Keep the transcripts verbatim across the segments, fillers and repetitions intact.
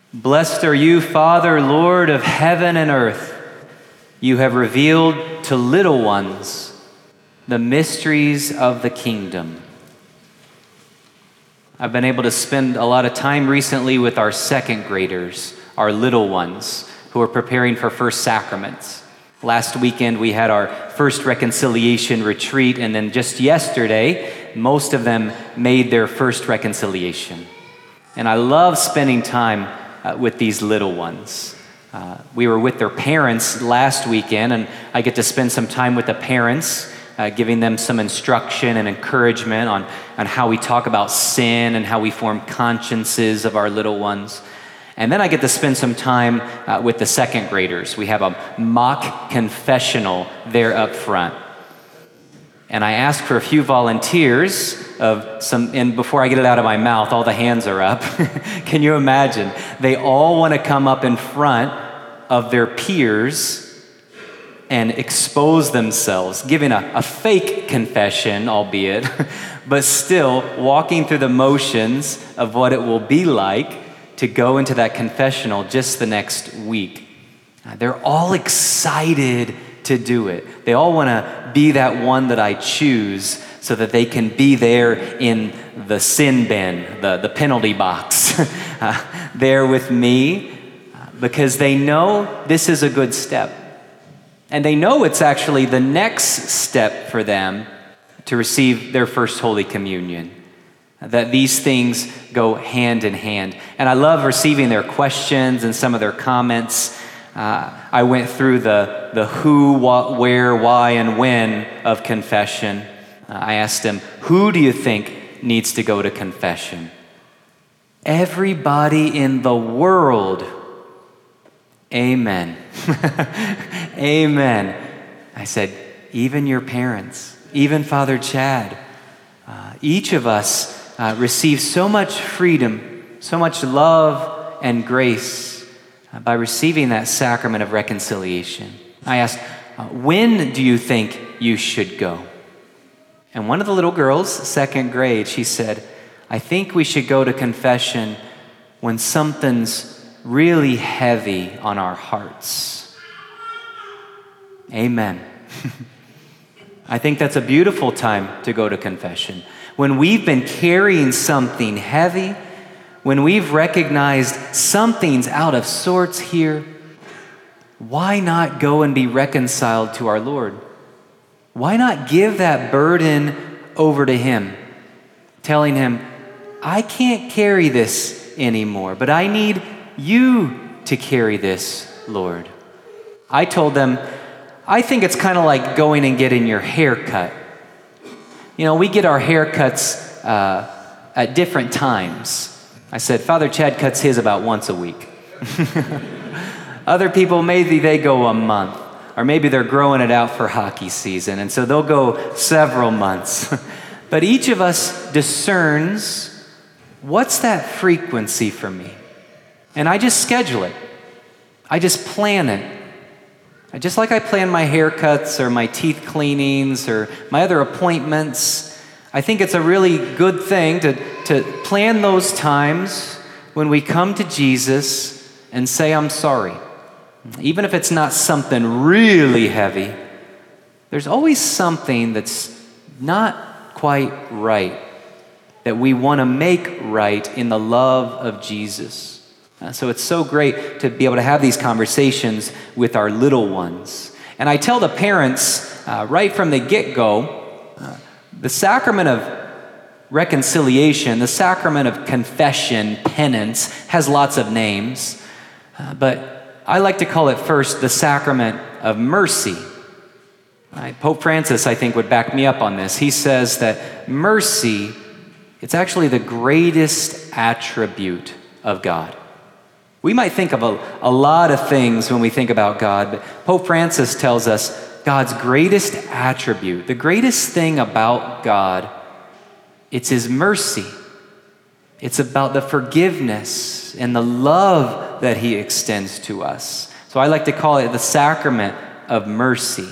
Blessed are you, Father, Lord of heaven and earth. You have revealed to little ones the mysteries of the kingdom. I've been able to spend a lot of time recently with our second graders, our little ones, who are preparing for first sacraments. Last weekend, we had our first reconciliation retreat, and then just yesterday, most of them made their first reconciliation. And I love spending time uh, with these little ones. Uh, we were with their parents last weekend, and I get to spend some time with the parents, uh, giving them some instruction and encouragement on, on how we talk about sin and how we form consciences of our little ones. And then I get to spend some time uh, with the second graders. We have a mock confessional there up front. And I asked for a few volunteers of some, and before I get it out of my mouth, all the hands are up. Can you imagine? They all want to come up in front of their peers and expose themselves, giving a, a fake confession, albeit, but still walking through the motions of what it will be like to go into that confessional just the next week. Uh, they're all excited to do it. They all want to be that one that I choose so that they can be there in the sin bin, the, the penalty box, uh, there with me, uh, because they know this is a good step. And they know it's actually the next step for them to receive their first Holy Communion. That these things go hand in hand. And I love receiving their questions and some of their comments. Uh, I went through the, the who, what, where, why, and when of confession. Uh, I asked them, who do you think needs to go to confession? Everybody in the world. Amen. Amen. I said, even your parents, even Father Chad. Uh, each of us uh, receive so much freedom, so much love and grace uh, by receiving that sacrament of reconciliation. I asked, uh, when do you think you should go? And one of the little girls, second grade, she said, I think we should go to confession when something's really heavy on our hearts. Amen. I think that's a beautiful time to go to confession. When we've been carrying something heavy, when we've recognized something's out of sorts here, why not go and be reconciled to our Lord? Why not give that burden over to Him, telling Him, I can't carry this anymore, but I need you to carry this, Lord. I told them, I think it's kind of like going and getting your hair cut. You know, we get our haircuts uh, at different times. I said, Father Chad cuts his about once a week. Other people, maybe they go a month, or maybe they're growing it out for hockey season, and so they'll go several months. But each of us discerns, what's that frequency for me? And I just schedule it. I just plan it. Just like I plan my haircuts or my teeth cleanings or my other appointments, I think it's a really good thing to, to plan those times when we come to Jesus and say, I'm sorry. Even if it's not something really heavy, there's always something that's not quite right that we want to make right in the love of Jesus. Uh, so it's so great to be able to have these conversations with our little ones. And I tell the parents uh, right from the get-go, uh, the sacrament of reconciliation, the sacrament of confession, penance, has lots of names. Uh, but I like to call it first the sacrament of mercy. Right? Pope Francis, I think, would back me up on this. He says that mercy, it's actually the greatest attribute of God. We might think of a, a lot of things when we think about God, but Pope Francis tells us God's greatest attribute, the greatest thing about God, it's His mercy. It's about the forgiveness and the love that He extends to us. So I like to call it the sacrament of mercy.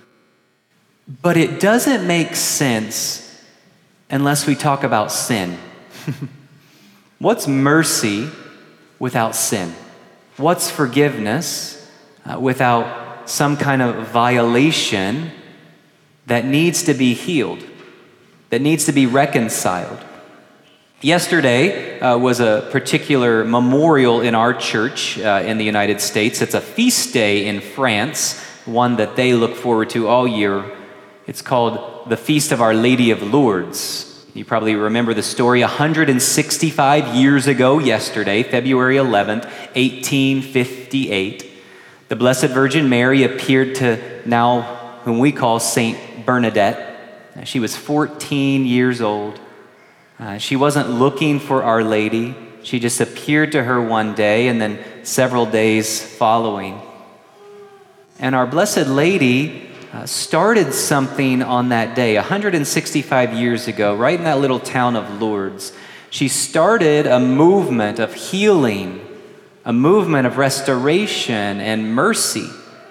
But it doesn't make sense unless we talk about sin. What's mercy without sin? What's forgiveness uh, without some kind of violation that needs to be healed, that needs to be reconciled? Yesterday uh, was a particular memorial in our church uh, in the United States. It's a feast day in France, one that they look forward to all year. It's called the Feast of Our Lady of Lourdes. You probably remember the story. one hundred sixty-five years ago yesterday, February eleventh, eighteen fifty-eight, the Blessed Virgin Mary appeared to now whom we call Saint Bernadette. She was fourteen years old. Uh, she wasn't looking for Our Lady. She just appeared to her one day and then several days following. And our Blessed Lady uh, started something on that day, one hundred sixty-five years ago, right in that little town of Lourdes. She started a movement of healing, a movement of restoration and mercy.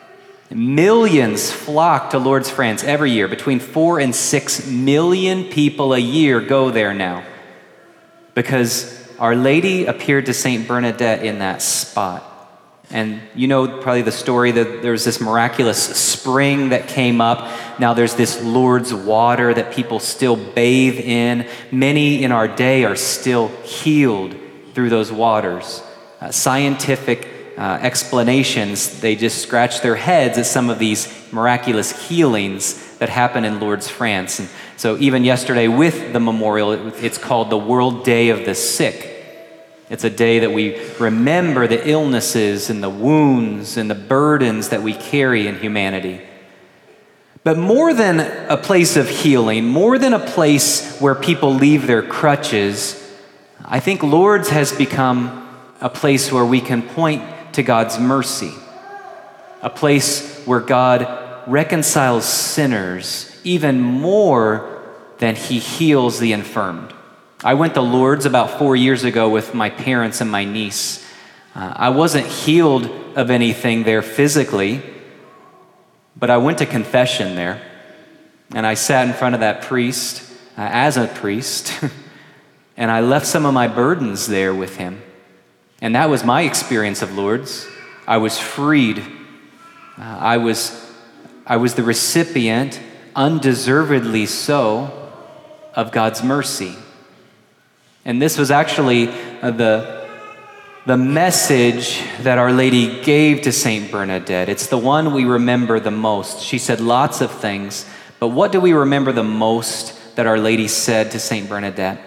Millions flock to Lourdes, France every year. Between four and six million people a year go there now because Our Lady appeared to Saint Bernadette in that spot. And you know probably the story that there was this miraculous spring that came up. Now there's this Lourdes water that people still bathe in. Many in our day are still healed through those waters. Uh, scientific Uh, explanations, they just scratch their heads at some of these miraculous healings that happen in Lourdes, France. And so even yesterday with the memorial, it, it's called the World Day of the Sick. It's a day that we remember the illnesses and the wounds and the burdens that we carry in humanity. But more than a place of healing, more than a place where people leave their crutches, I think Lourdes has become a place where we can point to God's mercy, a place where God reconciles sinners even more than he heals the infirmed. I went to Lourdes about four years ago with my parents and my niece. Uh, I wasn't healed of anything there physically, but I went to confession there, and I sat in front of that priest uh, as a priest, and I left some of my burdens there with him. And that was my experience of Lourdes. I was freed. Uh, I was, I was the recipient, undeservedly so, of God's mercy. And this was actually uh, the, the message that Our Lady gave to Saint Bernadette. It's the one we remember the most. She said lots of things, but what do we remember the most that Our Lady said to Saint Bernadette?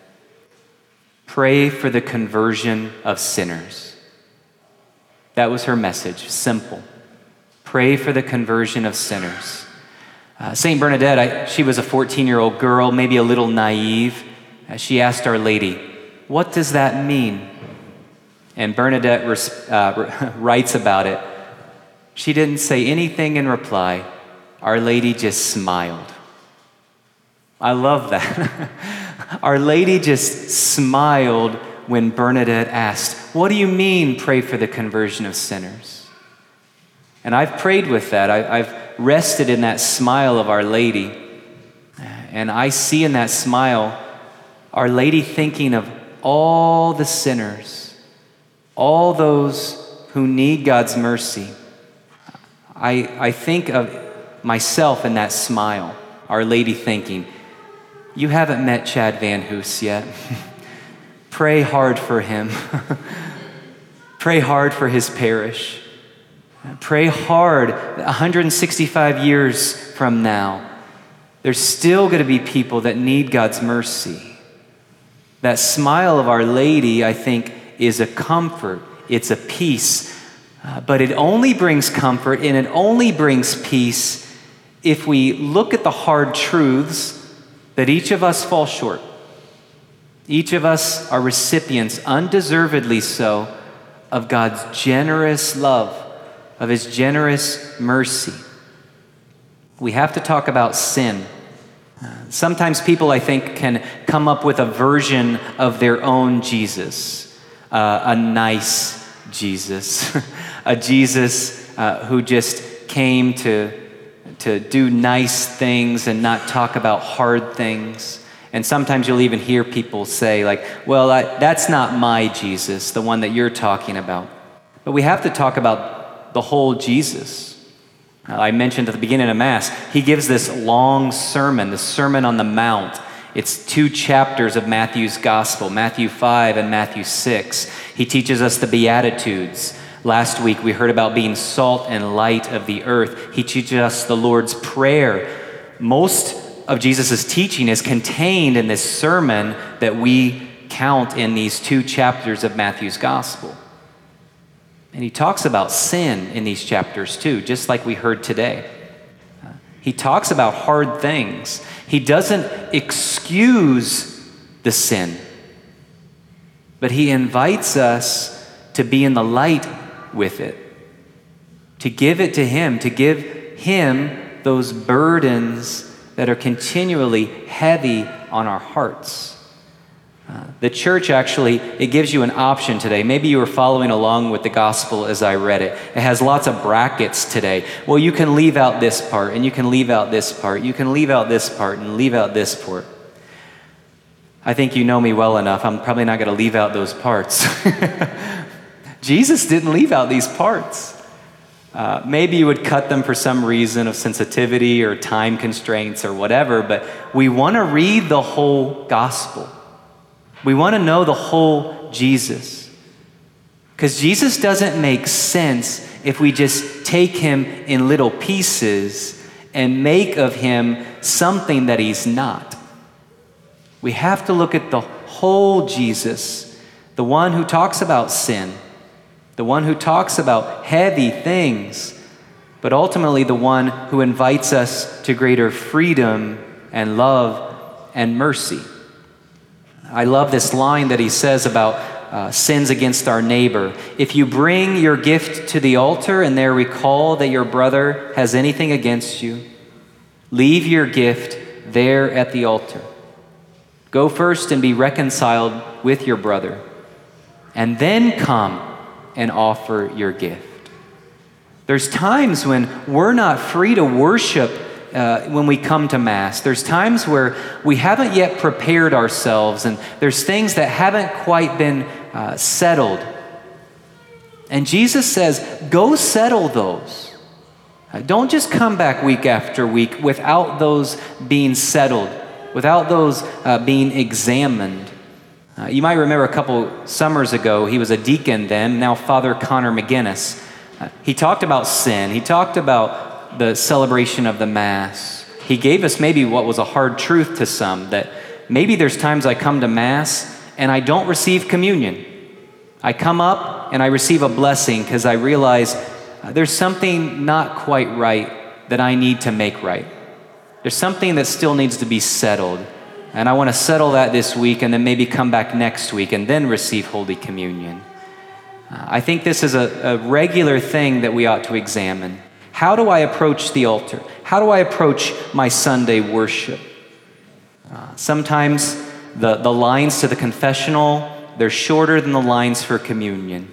Pray for the conversion of sinners. That was her message, simple. Pray for the conversion of sinners. Uh, Saint Bernadette, I, she was a fourteen-year-old girl, maybe a little naive. Uh, she asked Our Lady, what does that mean? And Bernadette res- uh, writes about it. She didn't say anything in reply. Our Lady just smiled. I love that. Our Lady just smiled when Bernadette asked, what do you mean, pray for the conversion of sinners? And I've prayed with that. I, I've rested in that smile of Our Lady. And I see in that smile, Our Lady thinking of all the sinners, all those who need God's mercy. I, I think of myself in that smile, Our Lady thinking, you haven't met Chad Van Hoos yet. Pray hard for him. Pray hard for his parish. Pray hard. one hundred sixty-five years from now, there's still going to be people that need God's mercy. That smile of Our Lady, I think, is a comfort. It's a peace. Uh, but it only brings comfort and it only brings peace if we look at the hard truths that each of us fall short. Each of us are recipients, undeservedly so, of God's generous love, of his generous mercy. We have to talk about sin. Uh, sometimes people, I think, can come up with a version of their own Jesus, uh, a nice Jesus, a Jesus uh, who just came to to do nice things and not talk about hard things. And sometimes you'll even hear people say like, well, I, that's not my Jesus, the one that you're talking about. But we have to talk about the whole Jesus. Uh, I mentioned at the beginning of Mass, he gives this long sermon, the Sermon on the Mount. It's two chapters of Matthew's Gospel, Matthew five and Matthew six. He teaches us the Beatitudes. Last week we heard about being salt and light of the earth. He teaches us the Lord's Prayer. Most of Jesus' teaching is contained in this sermon that we count in these two chapters of Matthew's Gospel. And he talks about sin in these chapters too, just like we heard today. Uh, he talks about hard things. He doesn't excuse the sin, but he invites us to be in the light with it, to give it to him, to give him those burdens that are continually heavy on our hearts. Uh, the church actually, it gives you an option today. Maybe you were following along with the gospel as I read it. It has lots of brackets today. Well, you can leave out this part, and you can leave out this part. You can leave out this part and leave out this part. I think you know me well enough. I'm probably not going to leave out those parts. Jesus didn't leave out these parts. Uh, maybe you would cut them for some reason of sensitivity or time constraints or whatever, but we want to read the whole gospel. We want to know the whole Jesus. Because Jesus doesn't make sense if we just take him in little pieces and make of him something that he's not. We have to look at the whole Jesus, the one who talks about sin, the one who talks about heavy things, but ultimately the one who invites us to greater freedom and love and mercy. I love this line that he says about uh, sins against our neighbor. If you bring your gift to the altar and there recall that your brother has anything against you, leave your gift there at the altar. Go first and be reconciled with your brother, and then come and offer your gift. There's times when we're not free to worship uh, when we come to Mass. There's times where we haven't yet prepared ourselves, and there's things that haven't quite been uh, settled. And Jesus says, go settle those. Uh, don't just come back week after week without those being settled, without those uh, being examined. Uh, you might remember a couple summers ago, he was a deacon then, now Father Connor McGinnis. Uh, he talked about sin. He talked about the celebration of the Mass. He gave us maybe what was a hard truth to some, that maybe there's times I come to Mass and I don't receive communion. I come up and I receive a blessing because I realize uh, there's something not quite right that I need to make right. There's something that still needs to be settled. And I want to settle that this week and then maybe come back next week and then receive Holy Communion. Uh, I think this is a, a regular thing that we ought to examine. How do I approach the altar? How do I approach my Sunday worship? Uh, sometimes the, the lines to the confessional, they're shorter than the lines for communion.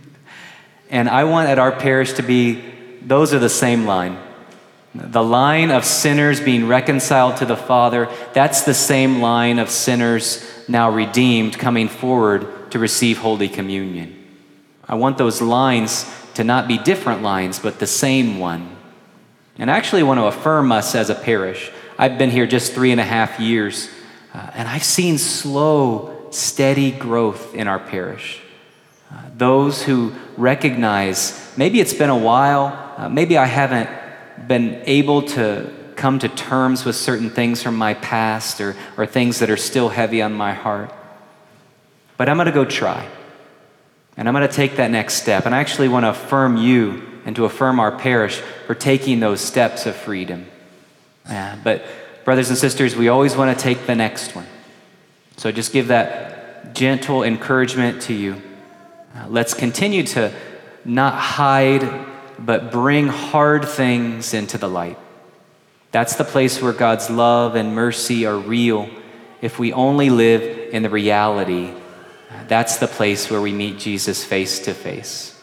And I want at our parish to be, those are the same line. The line of sinners being reconciled to the Father, that's the same line of sinners now redeemed coming forward to receive Holy Communion. I want those lines to not be different lines, but the same one. And I actually want to affirm us as a parish. I've been here just three and a half years, uh, and I've seen slow, steady growth in our parish. Uh, those who recognize, maybe it's been a while, uh, maybe I haven't been able to come to terms with certain things from my past or, or things that are still heavy on my heart. But I'm going to go try. And I'm going to take that next step. And I actually want to affirm you and to affirm our parish for taking those steps of freedom. Yeah, but brothers and sisters, we always want to take the next one. So just give that gentle encouragement to you. Uh, let's continue to not hide, but bring hard things into the light. That's the place where God's love and mercy are real. If we only live in the reality, that's the place where we meet Jesus face to face.